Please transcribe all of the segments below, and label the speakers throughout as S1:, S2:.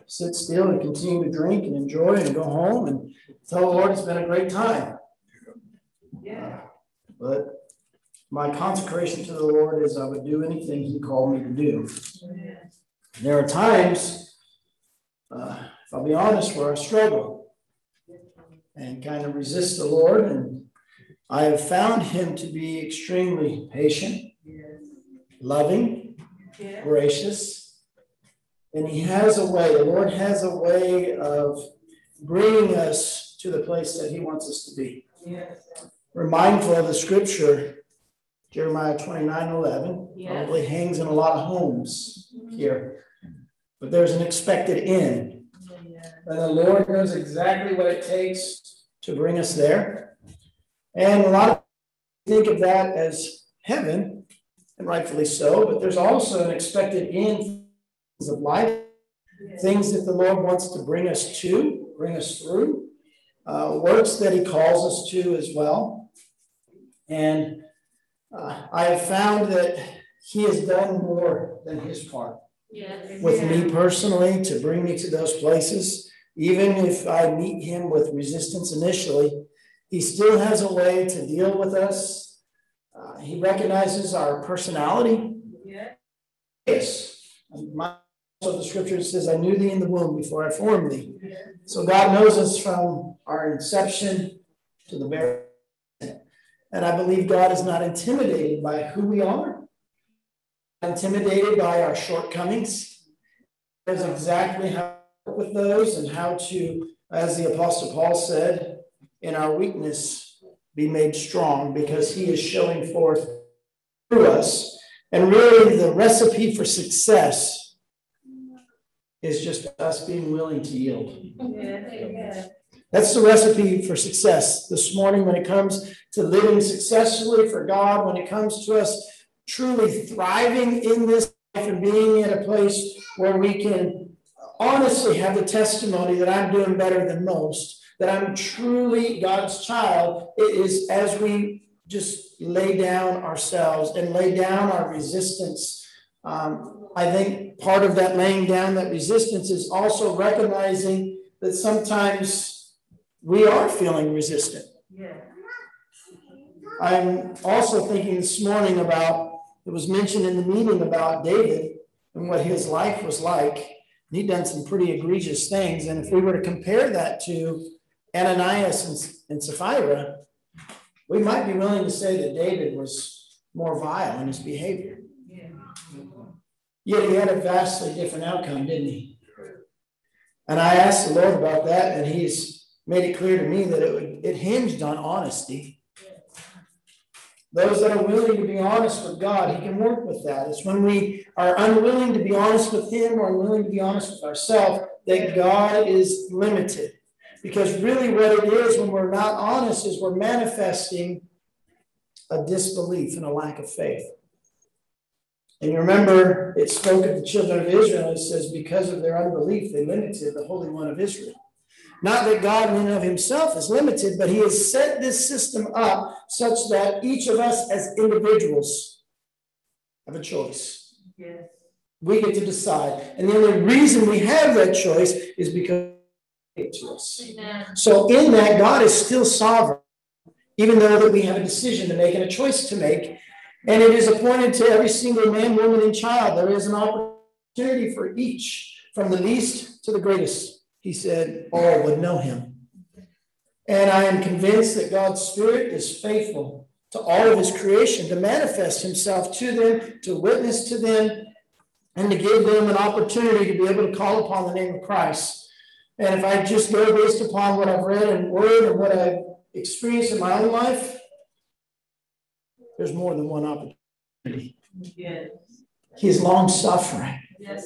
S1: sit still and continue to drink and enjoy and go home and tell the Lord it's been a great time. But my consecration to the Lord is I would do anything he called me to do. There are times, if I'll be honest, where I struggle and kind of resist the Lord, and I have found him to be extremely patient, loving, gracious, and he has a way, the Lord has a way of bringing us to the place that he wants us to be. We're mindful of the scripture, Jeremiah 29:11, probably hangs in a lot of homes here, but there's an expected end. And the Lord knows exactly what it takes to bring us there. And a lot of people think of that as heaven, and rightfully so, but there's also an expected end of life, things that the Lord wants to bring us to, bring us through, works that he calls us to as well. And I have found that he has done more than his part with me personally to bring me to those places. Even if I meet him with resistance initially, he still has a way to deal with us. He recognizes our personality. Yes. So the scripture says, I knew thee in the womb before I formed thee. So God knows us from our inception to the very end. And I believe God is not intimidated by who we are, intimidated by our shortcomings. He knows exactly how to work with those and how to, as the Apostle Paul said, in our weakness be made strong, because he is showing forth through us. And really the recipe for success is just us being willing to yield. That's the recipe for success this morning when it comes to living successfully for God, when it comes to us truly thriving in this life and being in a place where we can honestly have the testimony that I'm doing better than most, that I'm truly God's child. It is as we just lay down ourselves and lay down our resistance. I think part of that laying down that resistance is also recognizing that sometimes we are feeling resistant. I'm also thinking this morning about, it was mentioned in the meeting about David and what his life was like. He'd done some pretty egregious things. And if we were to compare that to Ananias and Sapphira, we might be willing to say that David was more vile in his behavior. Yet he had a vastly different outcome, didn't he? And I asked the Lord about that, and he's made it clear to me that it hinged on honesty. Those that are willing to be honest with God, he can work with that. It's when we are unwilling to be honest with him or unwilling to be honest with ourselves that God is limited. Because really what it is when we're not honest is we're manifesting a disbelief and a lack of faith. And you remember it spoke of the children of Israel. It says because of their unbelief, they limited the Holy One of Israel. Not that God in and of himself is limited, but he has set this system up such that each of us as individuals have a choice. We get to decide. And the only reason we have that choice is because it's to us. So in that, God is still sovereign, even though that we have a decision to make and a choice to make. And it is appointed to every single man, woman, and child. There is an opportunity for each, from the least to the greatest. He said, all would know him. And I am convinced that God's Spirit is faithful to all of his creation, to manifest himself to them, to witness to them, and to give them an opportunity to be able to call upon the name of Christ. And if I just go based upon what I've read in Word and what I've experienced in my own life, there's more than one opportunity. He is long-suffering.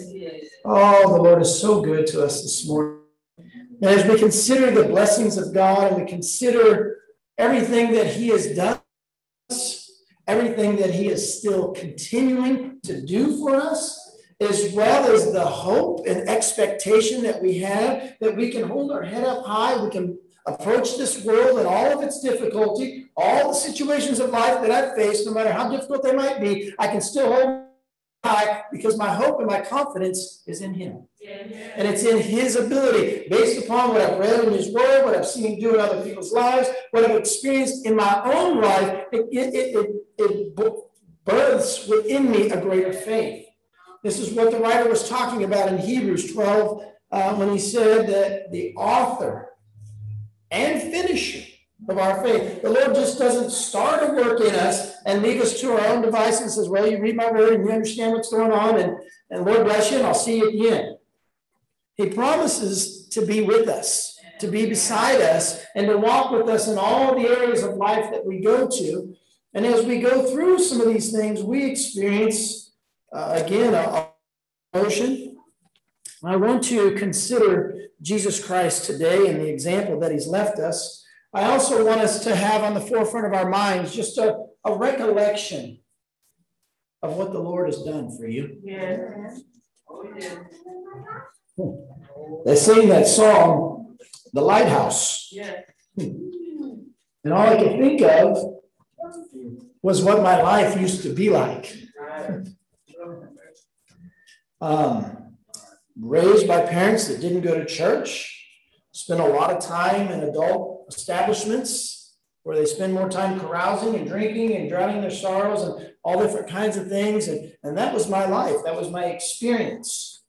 S1: Oh, the Lord is so good to us this morning. And as we consider the blessings of God and we consider everything that he has done, everything that he is still continuing to do for us, as well as the hope and expectation that we have, that we can hold our head up high, we can approach this world and all of its difficulty, all the situations of life that I've faced, no matter how difficult they might be, I can still hold high because my hope and my confidence is in him. And it's in his ability, based upon what I've read in his word, what I've seen him do in other people's lives, what I've experienced in my own life. It births within me a greater faith. This is what the writer was talking about in Hebrews 12 when he said that the author and finisher of our faith. The Lord just doesn't start a work in us and leave us to our own devices and says, well, you read my word and you understand what's going on, and Lord bless you, and I'll see you at the end. He promises to be with us, to be beside us, and to walk with us in all the areas of life that we go to. And as we go through some of these things, we experience, again, a emotion. I want to consider Jesus Christ today and the example that he's left us. I also want us to have on the forefront of our minds just a recollection of what the Lord has done for you. Yeah. They sing that song, The Lighthouse. Yeah. And all I could think of was what my life used to be like. Raised by parents that didn't go to church, spent a lot of time in adult establishments where they spend more time carousing and drinking and drowning their sorrows and all different kinds of things. And that was my life. That was my experience.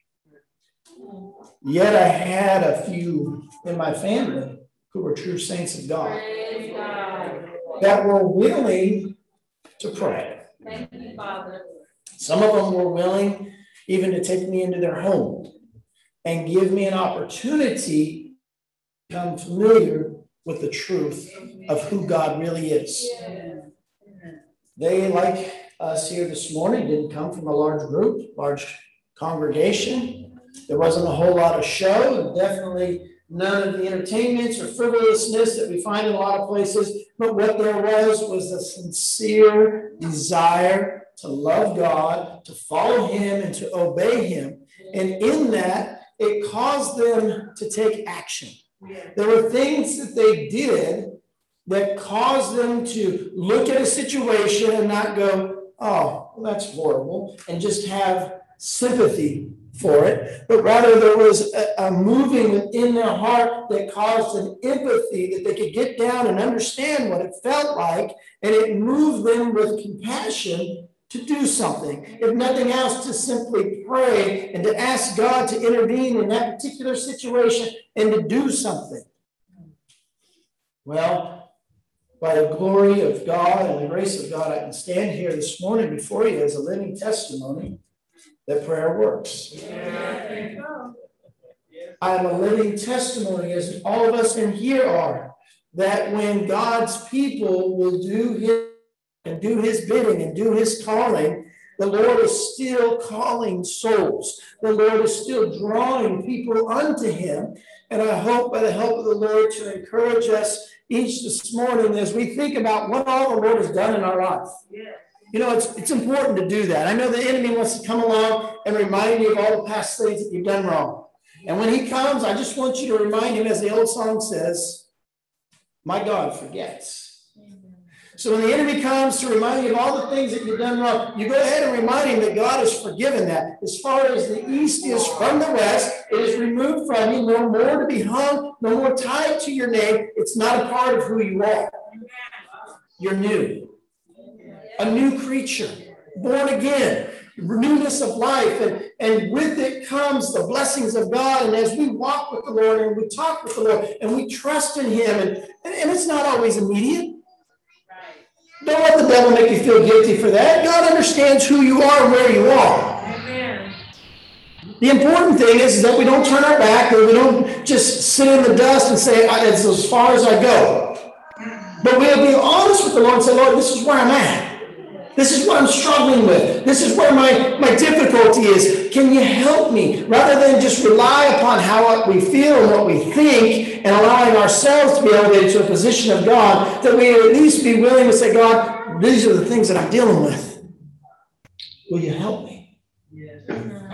S1: Yet I had a few in my family who were true saints of God that were willing to pray.
S2: Thank you, Father.
S1: Some of them were willing even to take me into their home and give me an opportunity to become familiar with the truth of who God really is. They, like us here this morning, didn't come from a large group, large congregation. There wasn't a whole lot of show, and definitely none of the entertainments or frivolousness that we find in a lot of places. But what there was a sincere desire to love God, to follow him, and to obey him. And in that, it caused them to take action. There were things that they did that caused them to look at a situation and not go, oh, well, that's horrible, and just have sympathy for it, but rather there was a moving within their heart that caused an empathy that they could get down and understand what it felt like, and it moved them with compassion to do something. If nothing else, to simply pray and to ask God to intervene in that particular situation and to do something. Well, by the glory of God and the grace of God, I can stand here this morning before you as a living testimony that prayer works. Yeah. I am a living testimony, as all of us in here are, that when God's people will do his bidding and do his calling, the Lord is still calling souls. The Lord is still drawing people unto him. And I hope by the help of the Lord to encourage us each this morning as we think about what all the Lord has done in our life. Yeah. You know, it's important to do that. I know the enemy wants to come along and remind you of all the past things that you've done wrong. And when he comes, I just want you to remind him, as the old song says, my God forgets. So when the enemy comes to remind you of all the things that you've done wrong, you go ahead and remind him that God has forgiven that. As far as the east is from the west, it is removed from you. No more to be hung, no more tied to your name. It's not a part of who you are. You're new. A new creature, born again, newness of life, and with it comes the blessings of God. And as we walk with the Lord and we talk with the Lord and we trust in him, and it's not always immediate. Don't let the devil make you feel guilty for that. God understands who you are and where you are. Amen. The important thing is that we don't turn our back, or we don't just sit in the dust and say, it's as far as I go. But we'll be honest with the Lord and say, Lord, this is where I'm at. This is what I'm struggling with. This is where my difficulty is. Can you help me? Rather than just rely upon how we feel and what we think and allowing ourselves to be elevated to a position of God, that we at least be willing to say, God, these are the things that I'm dealing with. Will you help me? Yes.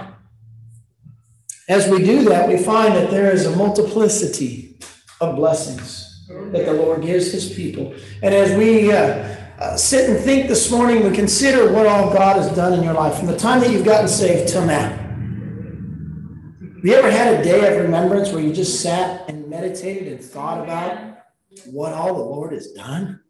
S1: As we do that, we find that there is a multiplicity of blessings that the Lord gives his people. And as we sit and think this morning and consider what all God has done in your life from the time that you've gotten saved till now. Have you ever had a day of remembrance where you just sat and meditated and thought about what all the Lord has done?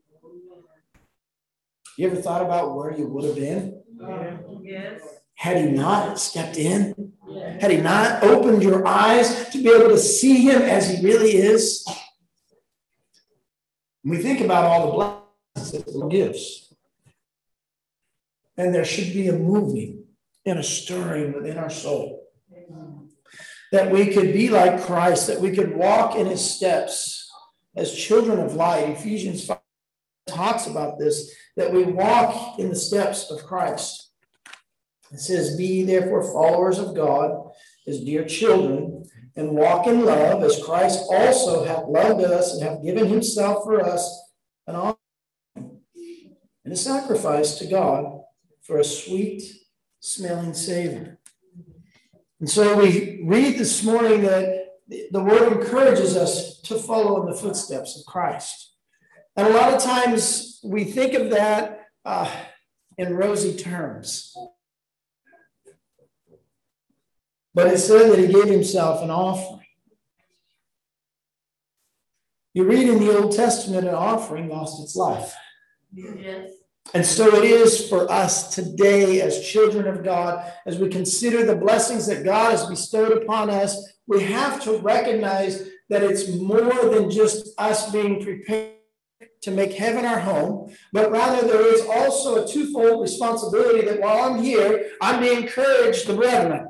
S1: You ever thought about where you would have been? Yes. Had he not stepped in? Yes. Had he not opened your eyes to be able to see him as he really is? When we think about all the blessings that the Lord gives, and there should be a moving and a stirring within our soul, that we could be like Christ, that we could walk in his steps as children of light. Ephesians 5 talks about this, that we walk in the steps of Christ. It says, be ye therefore followers of God as dear children, and walk in love as Christ also hath loved us and hath given himself for us an offering and a sacrifice to God for a sweet smelling savor. And so we read this morning that the word encourages us to follow in the footsteps of Christ. And a lot of times we think of that in rosy terms. But it said that he gave himself an offering. You read in the Old Testament, an offering lost its life. Yes. And so it is for us today as children of God, as we consider the blessings that God has bestowed upon us, we have to recognize that it's more than just us being prepared to make heaven our home, but rather there is also a twofold responsibility that while I'm here, I'm to encourage the brethren.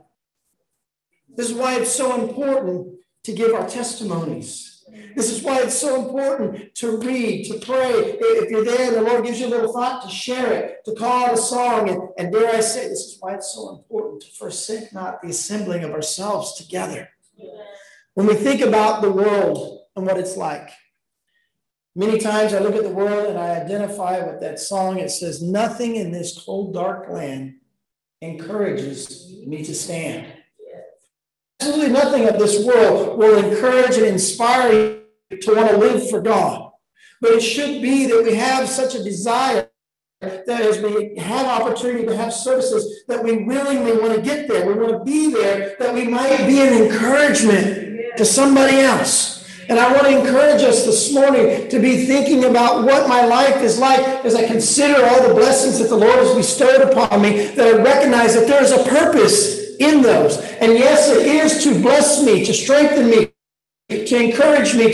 S1: This is why it's so important to give our testimonies. This is why it's so important to read, to pray. If you're there and the Lord gives you a little thought, to share it, to call out a song. And dare I say, this is why it's so important to forsake not the assembling of ourselves together. When we think about the world and what it's like, many times I look at the world and I identify with that song. It says, nothing in this cold, dark land encourages me to stand. Absolutely nothing of this world will encourage and inspire you to want to live for God. But it should be that we have such a desire that as we have opportunity to have services, that we willingly want to get there. We want to be there, that we might be an encouragement to somebody else. And I want to encourage us this morning to be thinking about what my life is like as I consider all the blessings that the Lord has bestowed upon me, that I recognize that there is a purpose in those. And yes, it is to bless me, to strengthen me, to encourage me,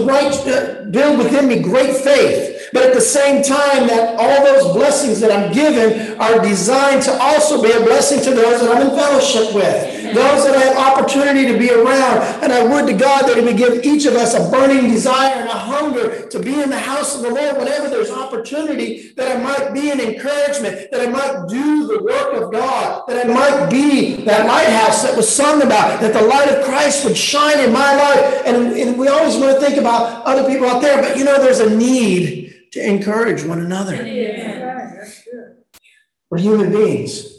S1: to build within me great faith. But at the same time, that all those blessings that I'm given are designed to also be a blessing to those that I'm in fellowship with, those that I have opportunity to be around. And I would to God that he would give each of us a burning desire and a hunger to be in the house of the Lord whenever there's opportunity, that I might be an encouragement, that I might do the work of God, that I might be that lighthouse that was sung about, that the light of Christ would shine in my life. And we always want to think about other people out there, but there's a need to encourage one another. Yeah. We're human beings.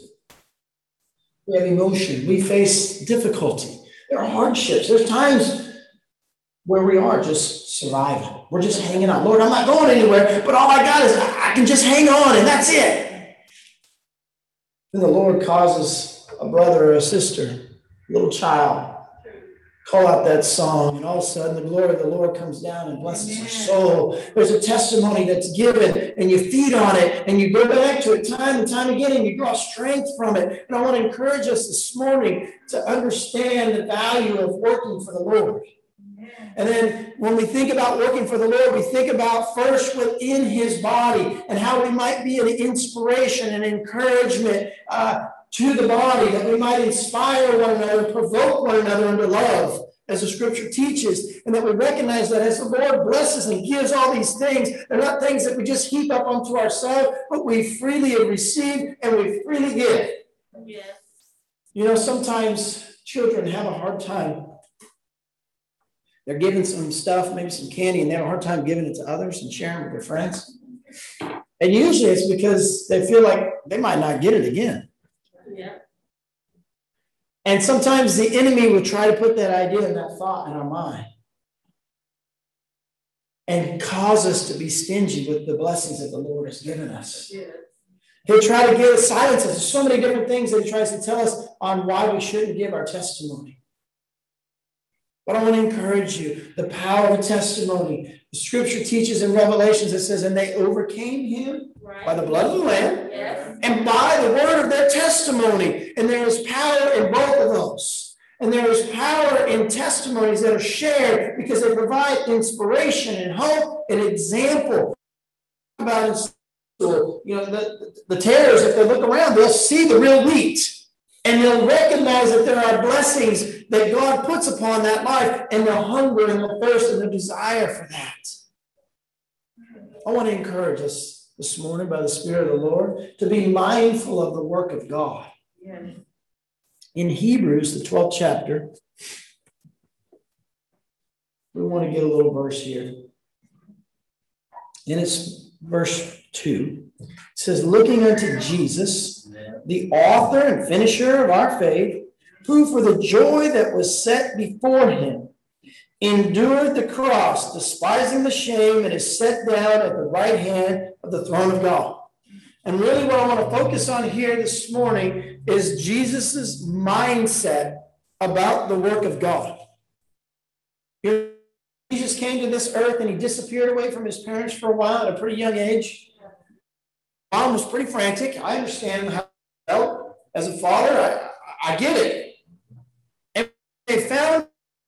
S1: We have emotion. We face difficulty. There are hardships. There's times where we are just surviving. We're just hanging on. Lord, I'm not going anywhere, but all I got is I can just hang on, and that's it. Then the Lord causes a brother or a sister, a little child, call out that song, and all of a sudden the glory of the Lord comes down and blesses our soul. There's a testimony that's given, and you feed on it, and you go back to it time and time again, and you draw strength from it. And I want to encourage us this morning to understand the value of working for the Lord. And then when we think about working for the Lord, we think about first within his body and how we might be an inspiration and encouragement to the body, that we might inspire one another, provoke one another into love, as the scripture teaches, and that we recognize that as the Lord blesses and gives all these things, they're not things that we just heap up onto ourselves, but we freely have received and we freely give. Yes. Sometimes children have a hard time. They're given some stuff, maybe some candy, and they have a hard time giving it to others and sharing with their friends. And usually it's because they feel like they might not get it again. Yeah. And sometimes the enemy will try to put that idea and that thought in our mind. and cause us to be stingy with the blessings that the Lord has given us. He'll try to give silence us. There's so many different things that he tries to tell us on why we shouldn't give our testimony. But I want to encourage you, the power of a testimony. The scripture teaches in Revelations, it says, and they overcame him by the blood of the Lamb and by the word of their testimony. And there is power in both of those. And there is power in testimonies that are shared because they provide inspiration and hope and example. About the tares, if they look around, they'll see the real wheat. And they'll recognize that there are blessings that God puts upon that life, and the hunger and the thirst and the desire for that. I want to encourage us this morning by the Spirit of the Lord to be mindful of the work of God. In Hebrews, the 12th chapter, we want to get a little verse here. And it's verse 2. It says, looking unto Jesus, the author and finisher of our faith, who for the joy that was set before him endured the cross, despising the shame, and is set down at the right hand of the throne of God. And really what I want to focus on here this morning is Jesus's mindset about the work of God. Jesus came to this earth and he disappeared away from his parents for a while at a pretty young age. Mom was pretty frantic. I understand how I felt as a father. I get it. And they found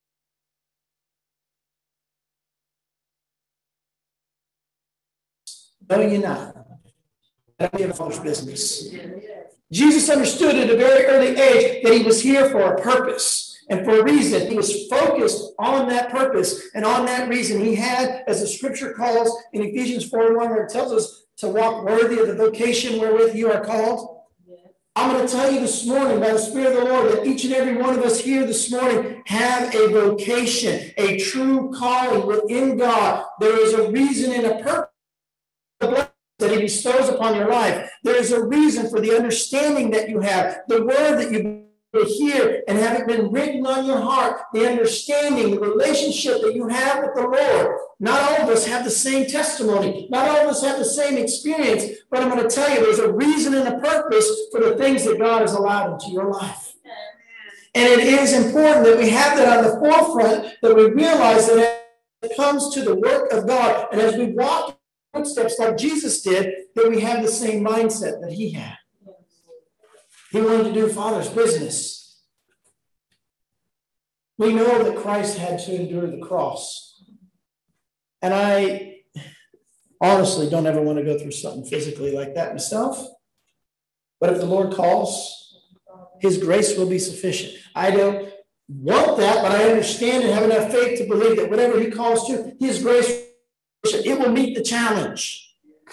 S1: no, you're not. That'll be a father's business. Jesus understood at a very early age that he was here for a purpose and for a reason. He was focused on that purpose and on that reason. He had, as the scripture calls in Ephesians 4:1, where it tells us to walk worthy of the vocation wherewith you are called. I'm going to tell you this morning by the Spirit of the Lord that each and every one of us here this morning have a vocation, a true calling within God. There is a reason and a purpose that he bestows upon your life. There is a reason for the understanding that you have, the word that you hear and have it been written on your heart, the understanding, the relationship that you have with the Lord. Not all of us have the same testimony. Not all of us have the same experience, but I'm going to tell you there's a reason and a purpose for the things that God has allowed into your life. And it is important that we have that on the forefront, that we realize that as it comes to the work of God, and as we walk in footsteps like Jesus did, that we have the same mindset that he had. He wanted to do Father's business. We know that Christ had to endure the cross. And I honestly don't ever want to go through something physically like that myself. But if the Lord calls, his grace will be sufficient. I don't want that, but I understand and have enough faith to believe that whatever he calls to, his grace, it will meet the challenge.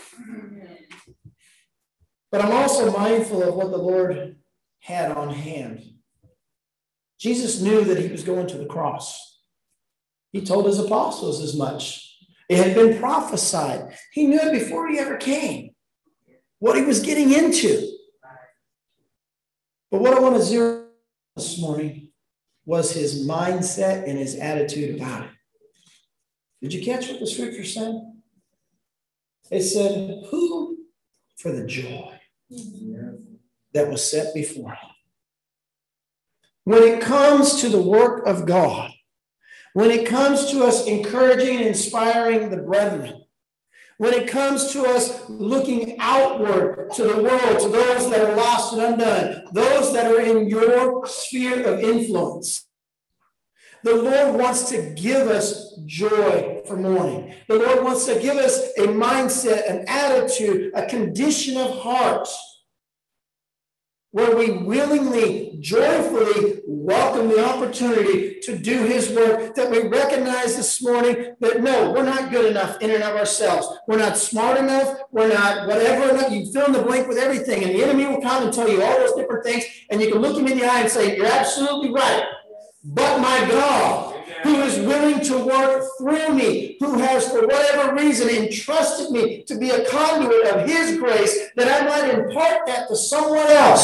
S1: But I'm also mindful of what the Lord had on hand. Jesus knew that he was going to the cross. He told his apostles as much. It had been prophesied. He knew it before he ever came, what he was getting into. But what I want to zero in this morning was his mindset and his attitude about it. Did you catch what the scripture said? It said, who for the joy that was set before him. When it comes to the work of God, when it comes to us encouraging and inspiring the brethren, when it comes to us looking outward to the world, to those that are lost and undone, those that are in your sphere of influence, the Lord wants to give us joy for morning. The Lord wants to give us a mindset, an attitude, a condition of heart where we willingly, joyfully welcome the opportunity to do his work, that we recognize this morning that no, we're not good enough in and of ourselves. We're not smart enough. We're not whatever enough. You fill in the blank with everything, and the enemy will come and tell you all those different things, and you can look him in the eye and say, you're absolutely right. But my God, who is willing to work through me, who has for whatever reason entrusted me to be a conduit of his grace, that I might impart that to someone else.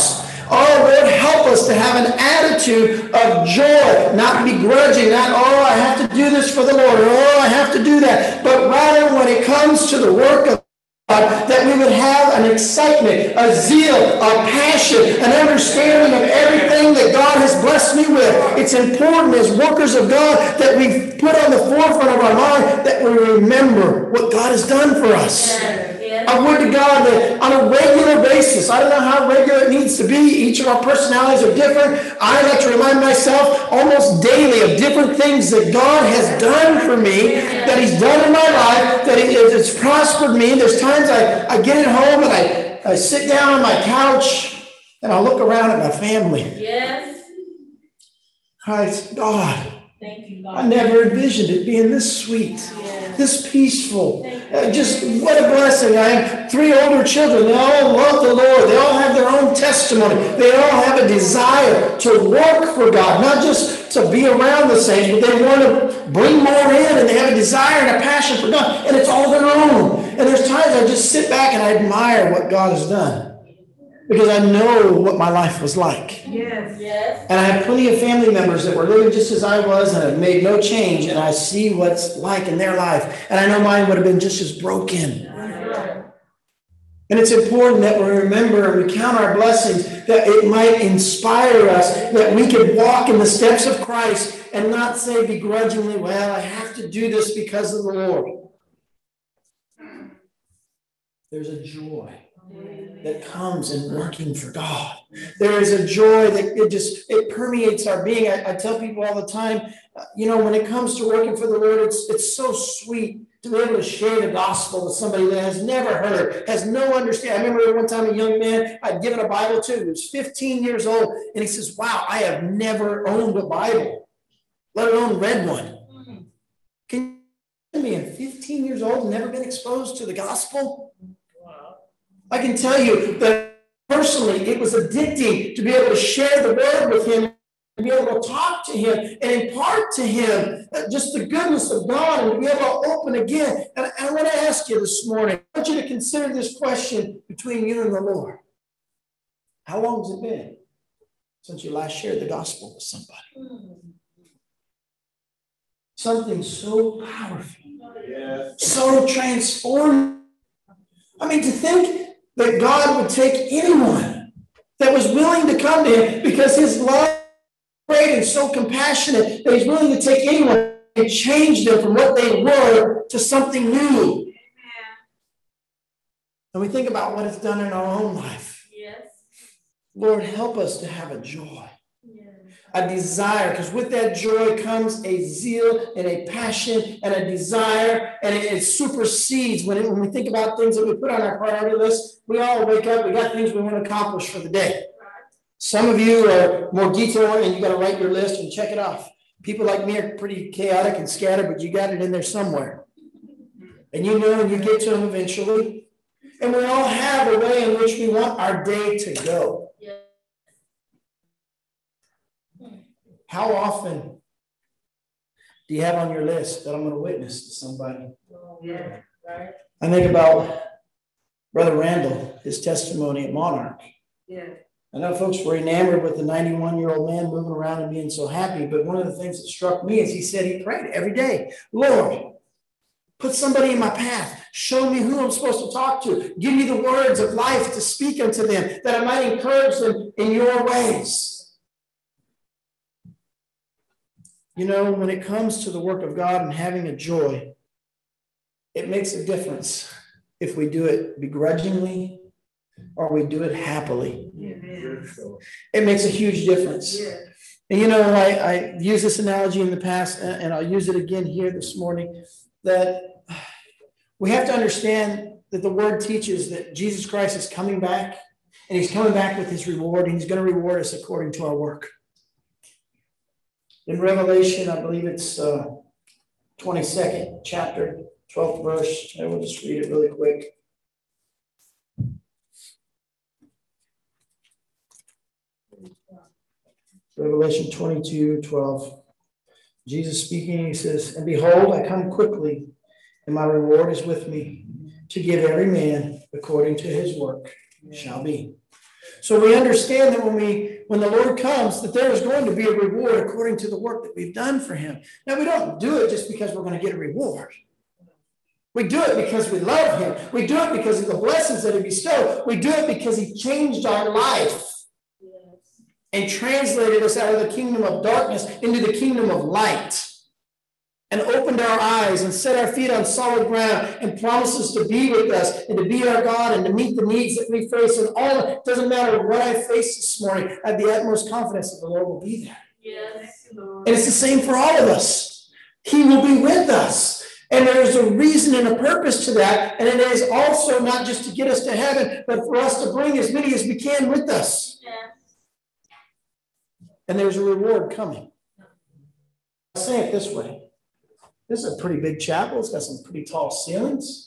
S1: Oh, Lord, help us to have an attitude of joy, not begrudging, not, oh, I have to do this for the Lord, or oh, I have to do that. But rather, when it comes to the work of God, that we would have an excitement, a zeal, a passion, an understanding of everything that God has blessed me with. It's important as workers of God that we put on the forefront of our mind that we remember what God has done for us. I would to God that on a regular basis, I don't know how regular it needs to be. Each of our personalities are different. I like to remind myself almost daily of different things that God has done for me, that he's done in my life, that it's prospered me. There's times I get at home and I sit down on my couch and I look around at my family.
S2: Yes.
S1: God.
S2: Thank you, God.
S1: I never envisioned it being this sweet, this peaceful. Just what a blessing. I have 3 older children. They all love the Lord. They all have their own testimony. They all have a desire to work for God, not just to be around the saints, but they want to bring more in, and they have a desire and a passion for God, and it's all their own. And there's times I just sit back and I admire what God has done, because I know what my life was like.
S2: Yes.
S1: And I have plenty of family members that were living just as I was and have made no change, and I see what's like in their life. And I know mine would have been just as broken. And it's important that we remember and we count our blessings, that it might inspire us, that we could walk in the steps of Christ and not say begrudgingly, well, I have to do this because of the Lord. There's a joy that comes in working for God. There is a joy that it permeates our being. I tell people all the time, when it comes to working for the Lord, it's so sweet to be able to share the gospel with somebody that has never heard, has no understanding. I remember one time a young man I'd given a Bible to, he was 15 years old, and he says, wow, I have never owned a Bible, let alone read one. Can you imagine being 15 years old and never been exposed to the gospel? I can tell you that personally, it was addicting to be able to share the word with him, to be able to talk to him and impart to him just the goodness of God, and to be able to open again. And I want to ask you this morning, I want you to consider this question between you and the Lord. How long has it been since you last shared the gospel with somebody? Something so powerful, so transformative. I mean, to think that God would take anyone that was willing to come to him, because his love is great and so compassionate, that he's willing to take anyone and change them from what they were to something new. And we think about what it's done in our own life.
S2: Yes.
S1: Lord, help us to have a joy, a desire, because with that joy comes a zeal and a passion and a desire, and it supersedes when we think about things that we put on our priority list. We all wake up, we got things we want to accomplish for the day. Some of you are more detailed and you got to write your list and check it off. People like me are pretty chaotic and scattered, but you got it in there somewhere. And you get to them eventually. And we all have a way in which we want our day to go. How often do you have on your list that I'm going to witness to somebody? I think about Brother Randall, his testimony at Monarch. I know folks were enamored with the 91-year-old man moving around and being so happy, but one of the things that struck me is he said he prayed every day, Lord, put somebody in my path. Show me who I'm supposed to talk to. Give me the words of life to speak unto them, that I might encourage them in your ways. When it comes to the work of God and having a joy, it makes a difference if we do it begrudgingly or we do it happily. It makes a huge difference. And I used this analogy in the past, and I'll use it again here this morning, that we have to understand that the word teaches that Jesus Christ is coming back, and he's coming back with his reward, and he's going to reward us according to our work. In Revelation, I believe it's 22nd chapter, 12th verse. I will just read it really quick. Revelation 22:12. Jesus speaking, he says, and behold, I come quickly, and my reward is with me, to give every man according to his work shall be. So we understand that when the Lord comes, that there is going to be a reward according to the work that we've done for him. Now, we don't do it just because we're going to get a reward. We do it because we love him. We do it because of the blessings that he bestowed. We do it because he changed our life and translated us out of the kingdom of darkness into the kingdom of light, and opened our eyes and set our feet on solid ground and promises to be with us and to be our God and to meet the needs that we face. And all it doesn't matter what I face this morning, I have the utmost confidence that the Lord will be there.
S2: Yes, Lord.
S1: And it's the same for all of us. He will be with us. And there's a reason and a purpose to that. And it is also not just to get us to heaven, but for us to bring as many as we can with us.
S2: Yes.
S1: And there's a reward coming. I'll say it this way. This is a pretty big chapel. It's got some pretty tall ceilings.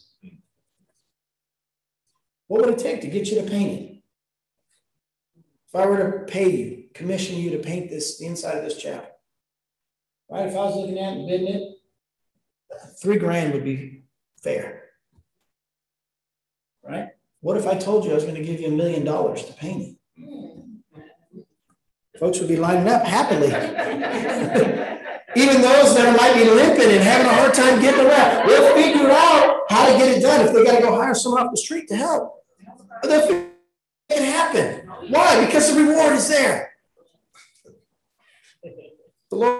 S1: What would it take to get you to paint it? If I were to pay you, commission you to paint this, the inside of this chapel, right? If I was looking at it and bidding it, $3,000 would be fair, right? What if I told you I was going to give you $1 million to paint it? Folks would be lining up happily. Even those that might be limping and having a hard time getting around, they'll figure out how to get it done. If they got to go hire someone off the street to help, they'll figure it can happen. Why? Because the reward is there. The Lord.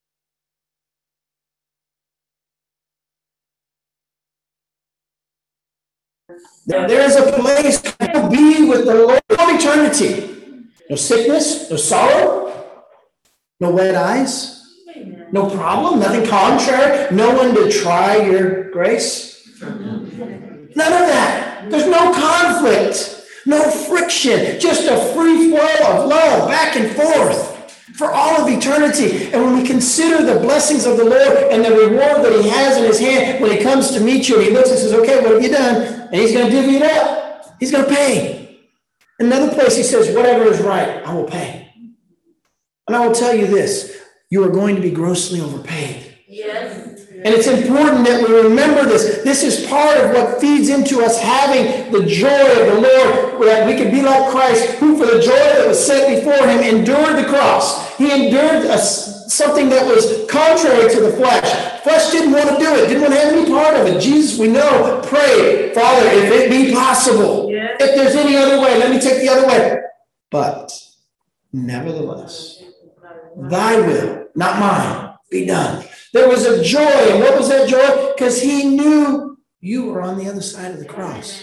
S1: There is a place to be with the Lord of eternity. No sickness, no sorrow, no wet eyes. No problem, nothing contrary, no one to try your grace. None of that. There's no conflict, no friction, just a free flow of love back and forth for all of eternity. And when we consider the blessings of the Lord and the reward that he has in his hand when he comes to meet you and he looks and says, okay, what have you done? And he's going to divvy it up. He's going to pay. Another place he says, whatever is right, I will pay. And I will tell you this. You are going to be grossly overpaid.
S2: Yes.
S1: And it's important that we remember this. This is part of what feeds into us having the joy of the Lord, that we could be like Christ, who for the joy that was set before him endured the cross. He endured something that was contrary to the flesh. Flesh didn't want to do it, didn't want to have any part of it. Jesus, we know, prayed, Father, if it be possible, if there's any other way, let me take the other way. But nevertheless, thy will, not mine, be done. There was a joy. And what was that joy? Because he knew you were on the other side of the cross.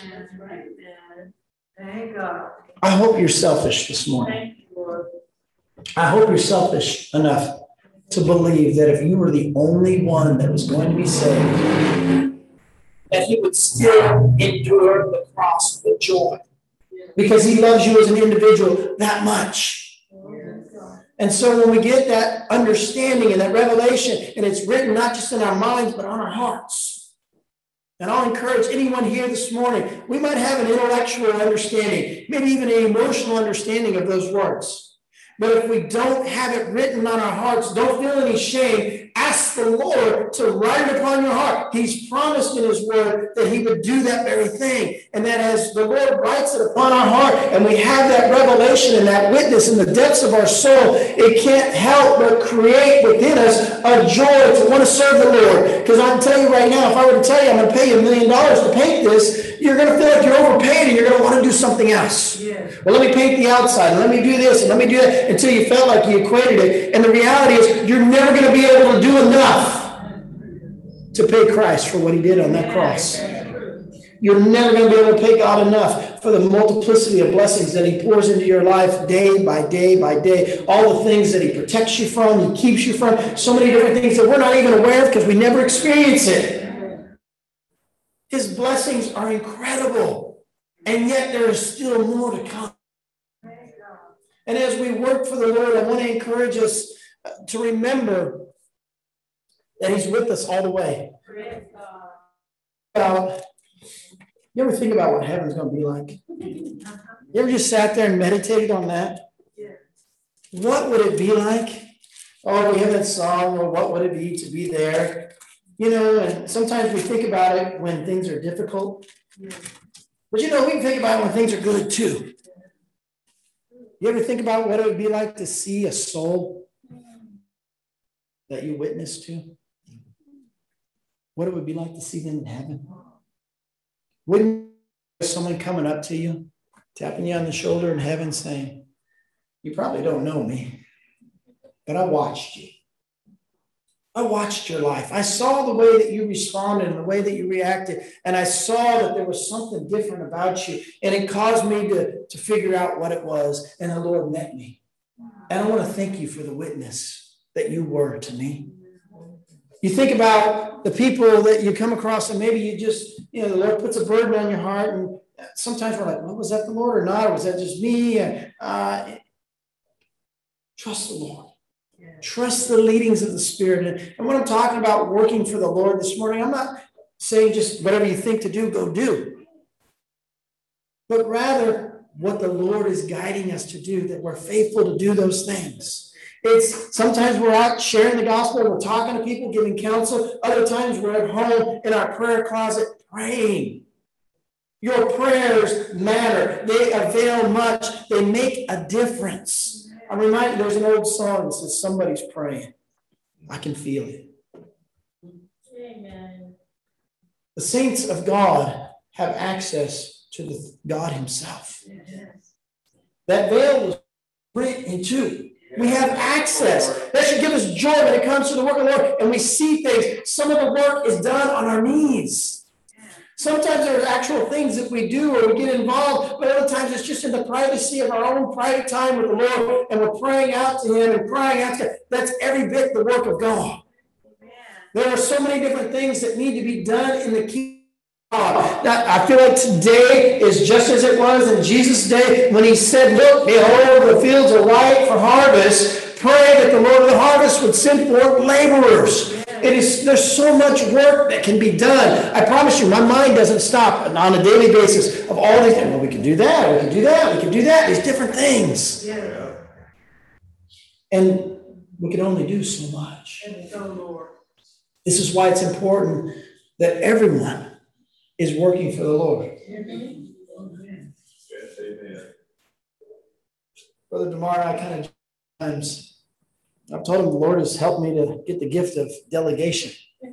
S2: Thank God.
S1: I hope you're selfish this morning. I hope you're selfish enough to believe that if you were the only one that was going to be saved, that he would still endure the cross with joy. Because he loves you as an individual that much. And so when we get that understanding and that revelation, and it's written not just in our minds, but on our hearts. And I'll encourage anyone here this morning, we might have an intellectual understanding, maybe even an emotional understanding of those words. But if we don't have it written on our hearts, don't feel any shame, ask the Lord to write it upon your heart. He's promised in his word that he would do that very thing. And that as the Lord writes it upon our heart and we have that revelation and that witness in the depths of our soul, it can't help but create within us a joy to want to serve the Lord. Because I can tell you right now, if I were to tell you I'm going to pay you $1 million to paint this, you're going to feel like you're overpaid and you're going to want to do something else. Yes. Well, let me paint the outside, and let me do this, and let me do that, until you felt like you equated it. And the reality is you're never going to be able to do enough to pay Christ for what he did on that cross. You're never going to be able to pay God enough for the multiplicity of blessings that he pours into your life day by day by day. All the things that he protects you from, he keeps you from, so many different things that we're not even aware of because we never experience it. His blessings are incredible, and yet there is still more to come. And as we work for the Lord, I want to encourage us to remember that he's with us all the way. You ever think about what heaven's going to be like? You ever just sat there and meditated on that? What would it be like? Oh, we have that song, or what would it be to be there? You know, and sometimes we think about it when things are difficult. But you know, we can think about it when things are good too. You ever think about what it would be like to see a soul that you witnessed to? What it would be like to see them in heaven? Wouldn't someone coming up to you, tapping you on the shoulder in heaven saying, you probably don't know me, but I watched you. I watched your life. I saw the way that you responded and the way that you reacted. And I saw that there was something different about you. And it caused me to figure out what it was. And the Lord met me. And I want to thank you for the witness that you were to me. You think about the people that you come across, and maybe you just, the Lord puts a burden on your heart. And sometimes we're like, well, was that the Lord or not? Or was that just me? Trust the Lord. Trust the leadings of the Spirit. And when I'm talking about working for the Lord this morning, I'm not saying just whatever you think to do, go do. But rather what the Lord is guiding us to do, that we're faithful to do those things. It's sometimes we're out sharing the gospel, we're talking to people, giving counsel. Other times we're at home in our prayer closet praying. Your prayers matter. They avail much. They make a difference. I'm reminded, there's an old song that says, somebody's praying. I can feel it.
S2: Amen.
S1: The saints of God have access to the God himself. Yes. That veil was split in two. We have access. That should give us joy when it comes to the work of the Lord. And we see things. Some of the work is done on our knees. Sometimes there's actual things that we do or we get involved, but other times it's just in the privacy of our own private time with the Lord, and we're praying out to him and crying out to him. That's every bit the work of God. There are so many different things that need to be done in the kingdom of God. Now, I feel like today is just as it was in Jesus' day when he said, look, behold, the fields are ripe for harvest. Pray that the Lord of the harvest would send forth laborers. There's so much work that can be done. I promise you, my mind doesn't stop on a daily basis of all these things. Well, we can do that, we can do that, we can do that, these different things. Yeah. And we can only do so much. This is why it's important that everyone is working for the Lord. Amen. Brother DeMar and I kind of times I've told him the Lord has helped me to get the gift of delegation.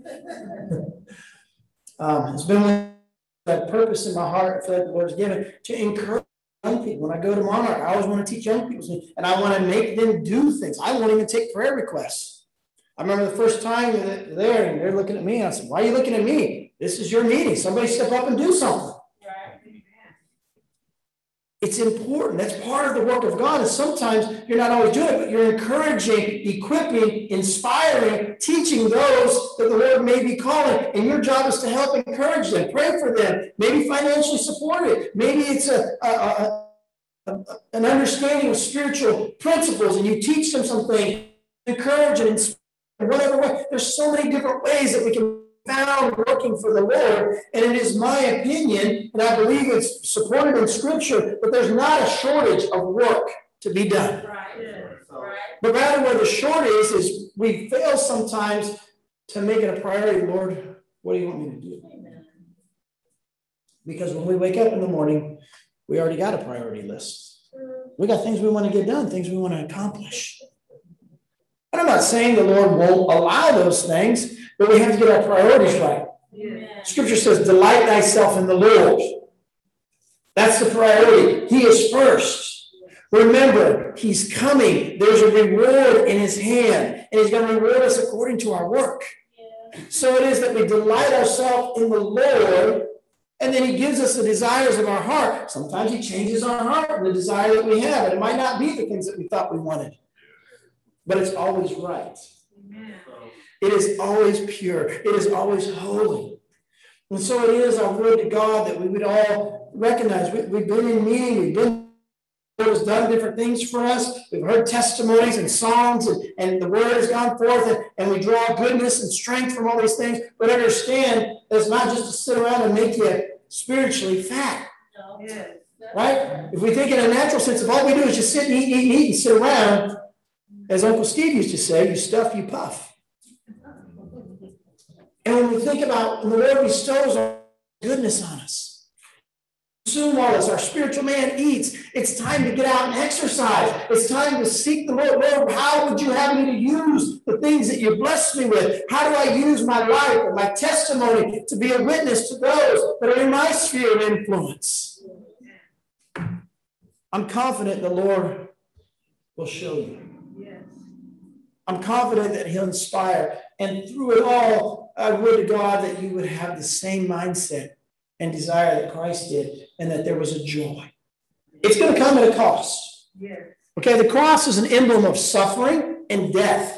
S1: It's been that purpose in my heart. I feel like the Lord's given to encourage young people. When I go to Monarch, I always want to teach young people, and I want to make them do things. I won't even take prayer requests. I remember the first time there, and they're looking at me, and I said, why are you looking at me? This is your meeting. Somebody step up and do something. It's important. That's part of the work of God. And sometimes you're not always doing it, but you're encouraging, equipping, inspiring, teaching those that the Lord may be calling. And your job is to help encourage them, pray for them, maybe financially support it. Maybe it's an understanding of spiritual principles, and you teach them something, encourage and inspire in whatever way. There's so many different ways that we can found working for the Lord, and it is my opinion, and I believe it's supported in Scripture, but there's not a shortage of work to be done. Right. But rather where the short is we fail sometimes to make it a priority. Lord, what do you want me to do? Because when we wake up in the morning, we already got a priority list. We got things we want to get done, things we want to accomplish. And I'm not saying the Lord won't allow those things, but we have to get our priorities right. Yeah. Scripture says, delight thyself in the Lord. That's the priority. He is first. Remember, he's coming. There's a reward in his hand, and he's going to reward us according to our work. Yeah. So it is that we delight ourselves in the Lord, and then he gives us the desires of our heart. Sometimes he changes our heart and the desire that we have, and it might not be the things that we thought we wanted, but it's always right. Amen. It is always pure. It is always holy. And so it is our word to God that we would all recognize. We've been in meeting. The Lord has done different things for us. We've heard testimonies and songs, and the word has gone forth, and we draw goodness and strength from all these things. But understand that it's not just to sit around and make you spiritually fat. No. Right? If we think in a natural sense, if all we do is just sit and eat and sit around, as Uncle Steve used to say, you stuff, you puff. And when we think about when the Lord bestows goodness on us, consume all this. Our spiritual man eats. It's time to get out and exercise. It's time to seek the Lord. Lord, how would you have me to use the things that you blessed me with? How do I use my life and my testimony to be a witness to those that are in my sphere of influence? I'm confident the Lord will show you. I'm confident that he'll inspire. And through it all, I would to God that you would have the same mindset and desire that Christ did, and that there was a joy. It's going to come at a cost. Okay, the cross is an emblem of suffering and death.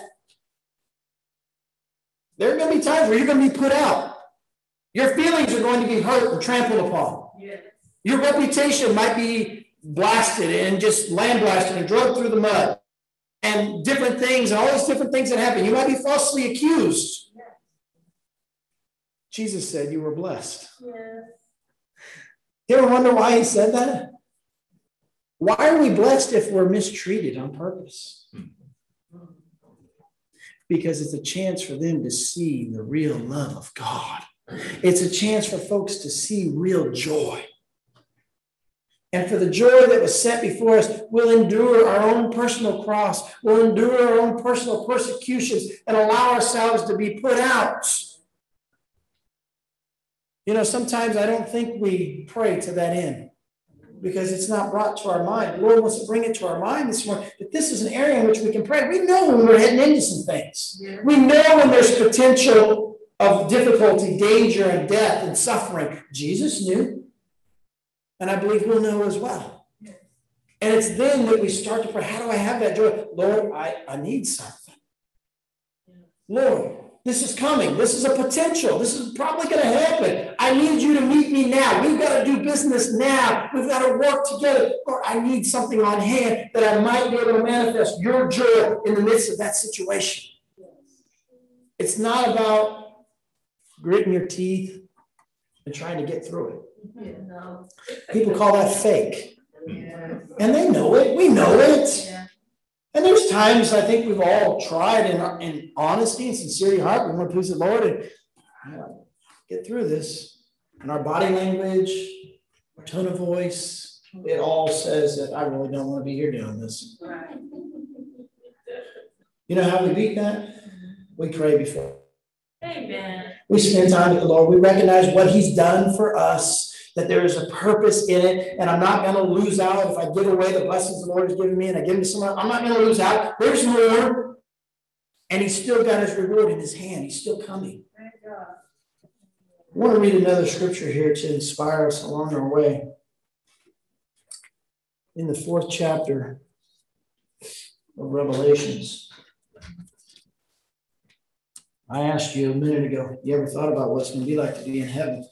S1: There are going to be times where you're going to be put out. Your feelings are going to be hurt and trampled upon. Your reputation might be blasted and just lambasted and drugged through the mud. And different things, and all these different things that happen. You might be falsely accused. Jesus said you were blessed. You ever wonder why he said that? Why are we blessed if we're mistreated on purpose? Because it's a chance for them to see the real love of God. It's a chance for folks to see real joy. And for the joy that was set before us, we'll endure our own personal cross. We'll endure our own personal persecutions and allow ourselves to be put out. You know, sometimes I don't think we pray to that end because it's not brought to our mind. The Lord wants to bring it to our mind this morning that this is an area in which we can pray. We know when we're heading into some things. We know when there's potential of difficulty, danger, and death and suffering. Jesus knew. And I believe we'll know as well. And it's then that we start to pray, how do I have that joy? Lord, I need something. Lord, this is coming. This is a potential. This is probably going to happen. I need you to meet me now. We've got to do business now. We've got to work together. Lord, I need something on hand that I might be able to manifest your joy in the midst of that situation. It's not about gritting your teeth and trying to get through it. People call that fake. And they know it. We know it. And there's times I think we've all tried in honesty and sincerity of heart. We want to please the Lord and get through this. And our body language, our tone of voice, it all says that I really don't want to be here doing this. You know how we beat that? We pray before.
S2: Amen.
S1: We spend time with the Lord. We recognize what he's done for us, that there is a purpose in it, and I'm not going to lose out if I give away the blessings the Lord has given me and I give them to someone. I'm not going to lose out. There's more. And he's still got his reward in his hand. He's still coming. I want to read another scripture here to inspire us along our way. In the 4th chapter of Revelations. I asked you a minute ago, you ever thought about what it's going to be like to be in heaven?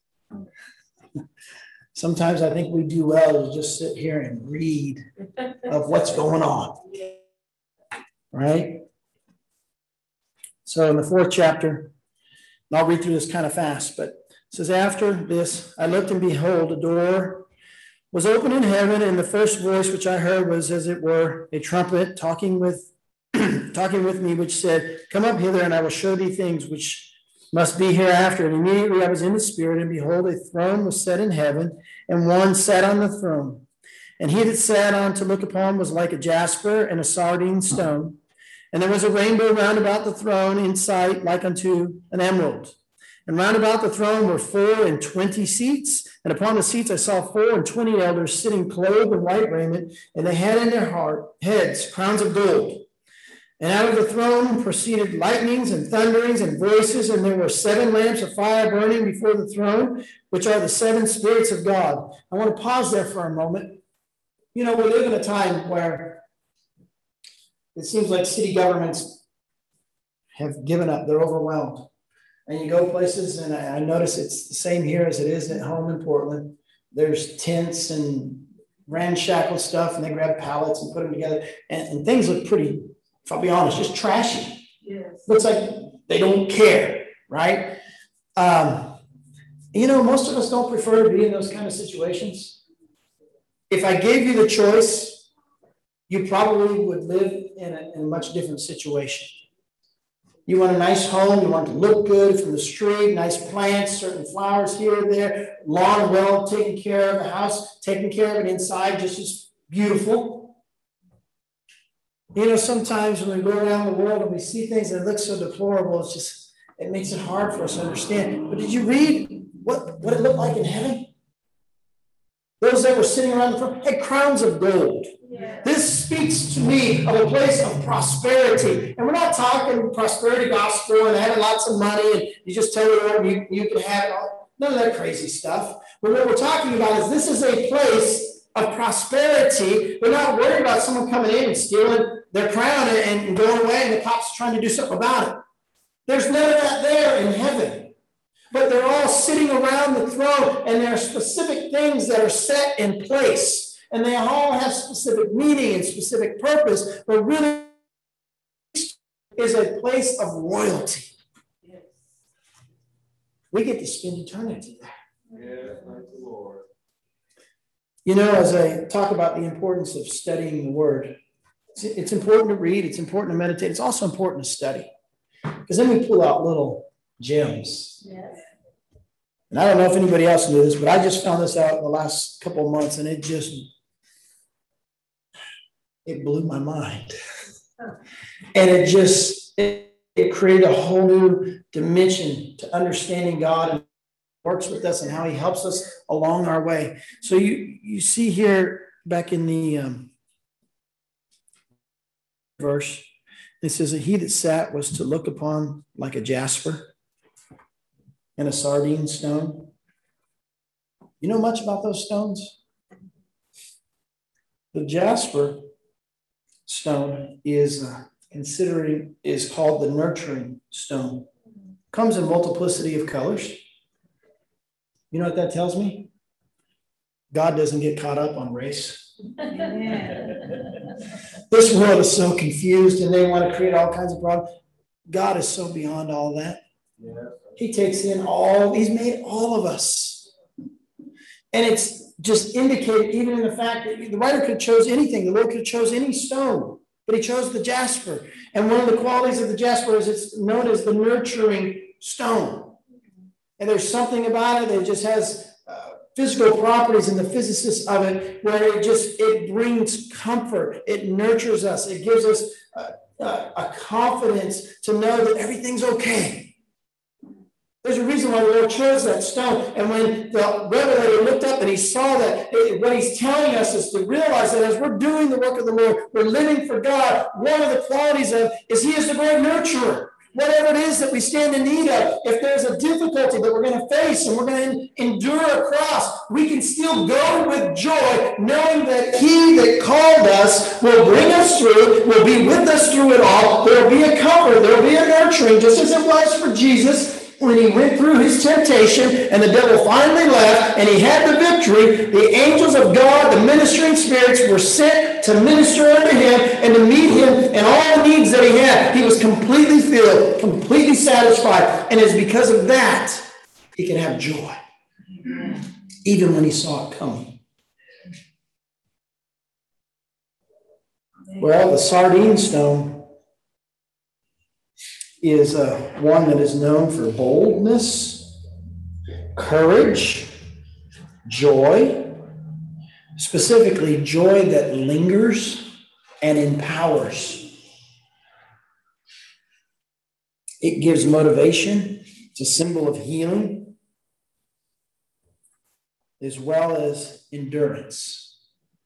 S1: Sometimes I think we do well to just sit here and read of what's going on. Right? So in the 4th chapter, and I'll read through this kind of fast, but it says, after this, I looked and behold, a door was open in heaven, and the first voice which I heard was as it were a trumpet talking with me, which said, come up hither, and I will show thee things which must be hereafter. And immediately I was in the spirit, and behold, a throne was set in heaven, and one sat on the throne. And he that sat on to look upon was like a jasper and a sardine stone. And there was a rainbow round about the throne in sight, like unto an emerald. And round about the throne were 24 seats, and upon the seats I saw 24 elders sitting clothed in white raiment, and they had in their heads crowns of gold. And out of the throne proceeded lightnings and thunderings and voices, and there were 7 lamps of fire burning before the throne, which are the 7 spirits of God. I want to pause there for a moment. You know, we live in a time where it seems like city governments have given up. They're overwhelmed. And you go places, and I notice it's the same here as it is at home in Portland. There's tents and ramshackle stuff, and they grab pallets and put them together. And things look pretty, if I'll be honest, just trashy. Yes. Looks like they don't care, right? You know, most of us don't prefer to be in those kind of situations. If I gave you the choice, you probably would live in a much different situation. You want a nice home, you want it to look good from the street, nice plants, certain flowers here and there, lawn well taken care of, the house taken care of, and inside just as beautiful. You know, sometimes when we go around the world and we see things that look so deplorable, it makes it hard for us to understand. But did you read what it looked like in heaven? Those that were sitting around the throne had crowns of gold. This speaks to me of a place of prosperity. And we're not talking prosperity gospel and having lots of money and you just tell the Lord you can have it all. None of that crazy stuff. But what we're talking about is this is a place of prosperity. We're not worried about someone coming in and stealing their crown and going away and the cops trying to do something about it. There's none of that there in heaven. But they're all sitting around the throne and there are specific things that are set in place. And they all have specific meaning and specific purpose, but really is a place of royalty. Yes. We get to spend eternity there.
S3: Yes, thank the Lord.
S1: You know, as I talk about the importance of studying the Word, it's important to read, it's important to meditate, it's also important to study. Because then we pull out little gems. Yes. And I don't know if anybody else knew this, but I just found this out in the last couple of months, and it blew my mind. And it created a whole new dimension to understanding God and works with us and how he helps us along our way. So you see here back in the verse, it says that he that sat was to look upon like a jasper and a sardine stone. You know much about those stones? The jasper stone is called the nurturing stone. Comes in multiplicity of colors. You know what that tells me? God doesn't get caught up on race. This world is so confused and they want to create all kinds of problems. God is so beyond all that. Yeah. He takes in he's made all of us. And it's just indicated even in the fact that the writer could have chose anything. The Lord could have chose any stone, but he chose the jasper. And one of the qualities of the jasper is it's known as the nurturing stone. And there's something about it that just has physical properties in the physicists of it where it brings comfort. It nurtures us. It gives us a confidence to know that everything's okay. There's a reason why the Lord chose that stone. And when the Revelator looked up and he saw that, what he's telling us is to realize that as we're doing the work of the Lord, we're living for God. One of the qualities is he is the great nurturer. Whatever it is that we stand in need of, if there's a difficulty that we're going to face and we're going to endure a cross, we can still go with joy, knowing that he that called us will bring us through, will be with us through it all. There will be a comfort, there will be a nurturing, just as it was for Jesus when he went through his temptation and the devil finally left and he had the victory. The angels of God, the ministering spirits, were sent to minister unto him and to meet him in all the needs that he had. He was completely filled, completely satisfied. And it's because of that he could have joy, even when he saw it coming. Well, the sardine stone is one that is known for boldness, courage, joy, specifically joy that lingers and empowers. It gives motivation. It's a symbol of healing, as well as endurance.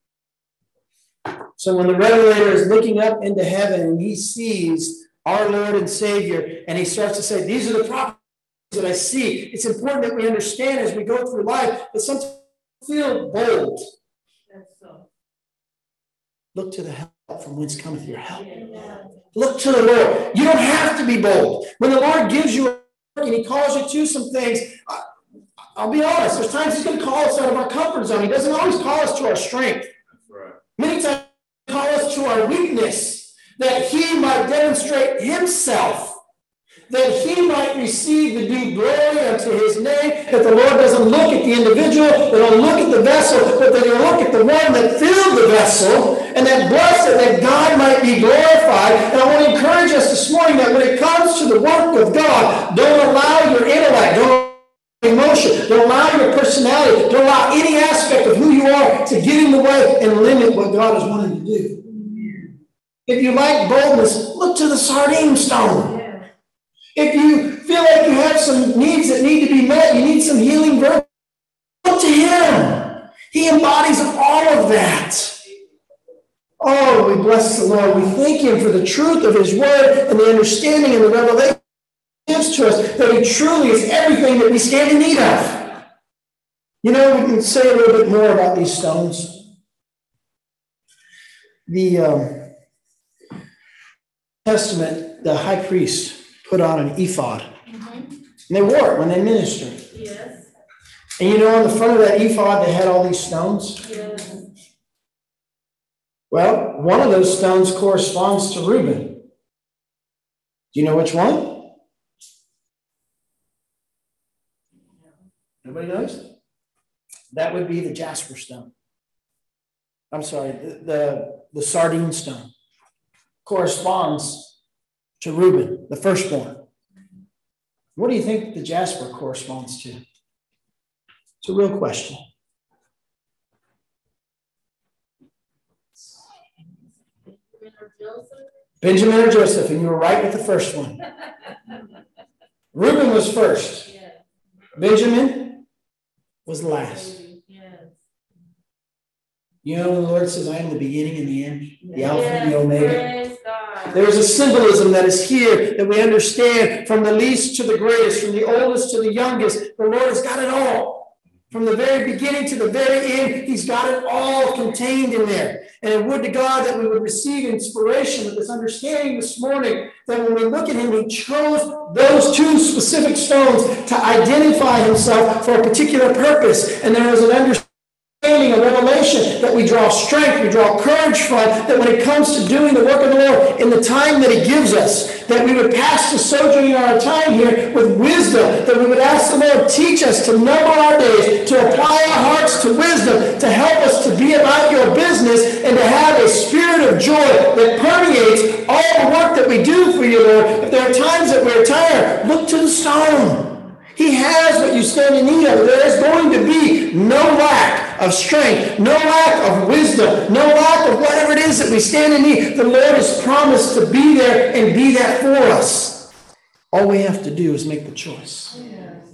S1: So when the Revelator is looking up into heaven and he sees our Lord and Savior, and he starts to say, these are the properties that I see. It's important that we understand as we go through life that sometimes we feel bold. That's so. Look to the help from whence cometh your help. Look to the Lord. You don't have to be bold. When the Lord gives you a work and he calls you to some things, I'll be honest, there's times he's going to call us out of our comfort zone. He doesn't always call us to our strength. That's right. Many times he calls us to our weakness, that he might demonstrate himself. that he might receive the due glory unto his name, that the Lord doesn't look at the individual, that he'll look at the vessel, but that he'll look at the one that filled the vessel, and that blessed that God might be glorified. And I want to encourage us this morning that when it comes to the work of God, don't allow your intellect, don't allow emotion, don't allow your personality, don't allow any aspect of who you are to get in the way and limit what God is wanting to do. If you like boldness, look to the sardine stone. If you feel like you have some needs that need to be met, you need some healing virtue, look to him. He embodies all of that. Oh, we bless the Lord. We thank him for the truth of his word and the understanding and the revelation he gives to us, that he truly is everything that we stand in need of. You know, we can say a little bit more about these stones. The Testament, the high priest put on an ephod. And they wore it when they ministered.
S2: Yes.
S1: And you know, on the front of that ephod, they had all these stones.
S2: Yes.
S1: Well, one of those stones corresponds to Reuben. Do you know which one? Nobody knows? That would be the jasper stone. I'm sorry, the sardine stone corresponds to Reuben, the firstborn. What do you think the jasper corresponds to? It's a real question. Benjamin or Joseph, and you were right with the first one. Reuben was first.
S2: Yes.
S1: Benjamin was last.
S2: Yes.
S1: You know, the Lord says, I am the beginning and the end, the Alpha and the Omega.
S2: Praise God.
S1: There's a symbolism that is here that we understand from the least to the greatest, from the oldest to the youngest. The Lord has got it all. From the very beginning to the very end, he's got it all contained in there. And it would to God that we would receive inspiration with this understanding this morning, that when we look at him, he chose those two specific stones to identify himself for a particular purpose. And there was an understanding, a revelation that we draw strength, we draw courage from, that when it comes to doing the work of the Lord in the time that he gives us, that we would pass the sojourning our time here with wisdom, that we would ask the Lord, teach us to number our days, to apply our hearts to wisdom, to help us to be about your business, and to have a spirit of joy that permeates all the work that we do for you, Lord. If there are times that we're tired, look to the stone. He has what you stand in need of. There is going to be no lack of strength, no lack of wisdom, no lack of whatever it is that we stand in need. The Lord has promised to be there and be that for us. All we have to do is make the choice. Yes.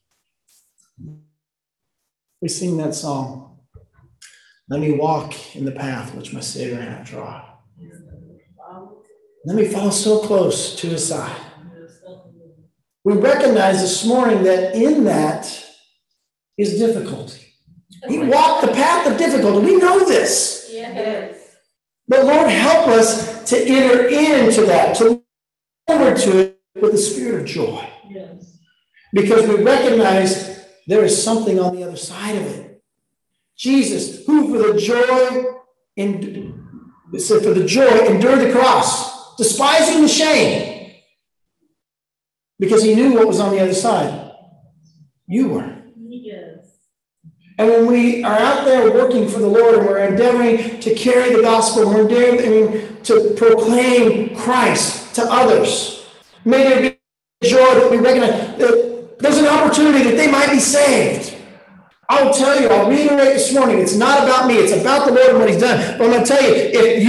S1: We sing that song, let me walk in the path which my Savior hath trod. Let me follow so close to his side. We recognize this morning that in that is difficulty. He walked the path of difficulty. We know this.
S2: Yes.
S1: But Lord, help us to enter into that, to look forward to it with a spirit of joy.
S2: Yes.
S1: Because we recognize there is something on the other side of it. Jesus, who for the joy endured the cross, despising the shame, because he knew what was on the other side. You were.
S2: Yes.
S1: And when we are out there working for the Lord and we're endeavoring to carry the gospel, we're endeavoring to proclaim Christ to others, may there be joy that we recognize that there's an opportunity that they might be saved. I'll tell you, I'll reiterate this morning, it's not about me, it's about the Lord and what he's done. But I'm going to tell you,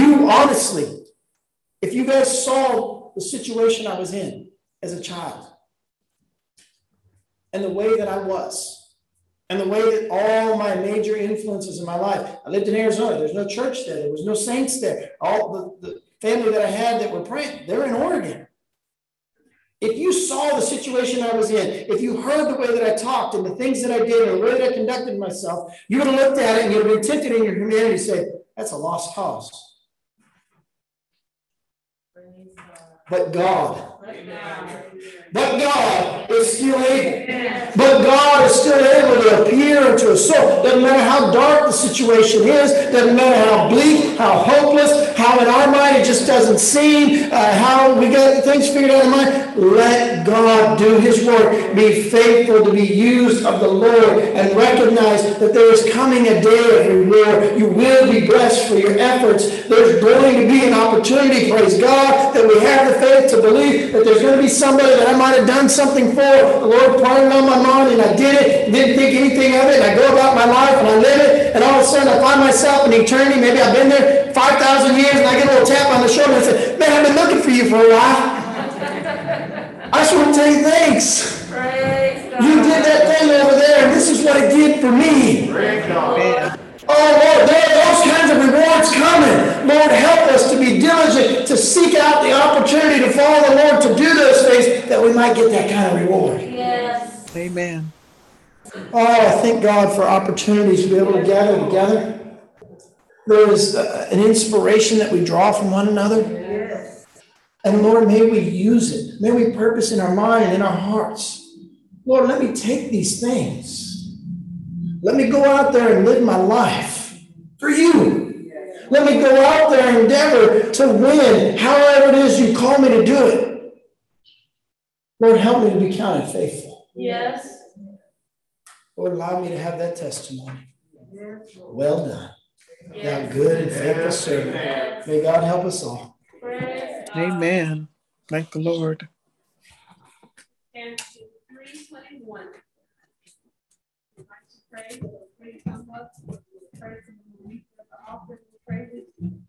S1: if you guys saw the situation I was in as a child, and the way that I was, and the way that all my major influences in my life, I lived in Arizona, there's no church there was no saints there. All the family that I had that were praying, they're in Oregon. If you saw the situation I was in, if you heard the way that I talked and the things that I did and the way that I conducted myself, you would have looked at it and you would have been tempted in your humanity to say, that's a lost cause. But God is still able. But God is still able to appear into a soul. Doesn't matter how dark the situation is. Doesn't matter how bleak, how hopeless, how how in our mind it just doesn't seem, how we got things figured out in mind. Let God do his work. Be faithful to be used of the Lord, and recognize that there is coming a day of reward. You will be blessed for your efforts. There's going to be an opportunity, praise God, that we have the faith to believe that there's going to be somebody that I might have done something for. The Lord planted on my mind and I did it, didn't think anything of it, and I go about my life and I live it, and all of a sudden I find myself in eternity. Maybe I've been there 5,000 years, and I get a little tap on the shoulder and say, man, I've been looking for you for a while. I just want to tell you thanks.
S2: Praise God.
S1: You did that thing over there, and this is what it did for me. Oh, Lord, there are those kinds of rewards coming. Lord, help us to be diligent, to seek out the opportunity to follow the Lord, to do those things, that we might get that kind of reward.
S2: Yes.
S3: Amen.
S1: Oh, I thank God for opportunities to be able to gather together. There is an inspiration that we draw from one another.
S2: Yes.
S1: And Lord, may we use it. May we purpose in our mind and in our hearts. Lord, let me take these things. Let me go out there and live my life for you. Let me go out there and endeavor to win however it is you call me to do it. Lord, help me to be counted faithful.
S2: Yes.
S1: Lord, allow me to have that testimony. Well done. Thou
S2: Yes.
S1: good and faithful servant. May God help us all.
S2: Praise God.
S3: Amen. Thank the Lord.
S2: And 3:21. I'd like to pray. Please come up. Pray for the week of the offering of praises.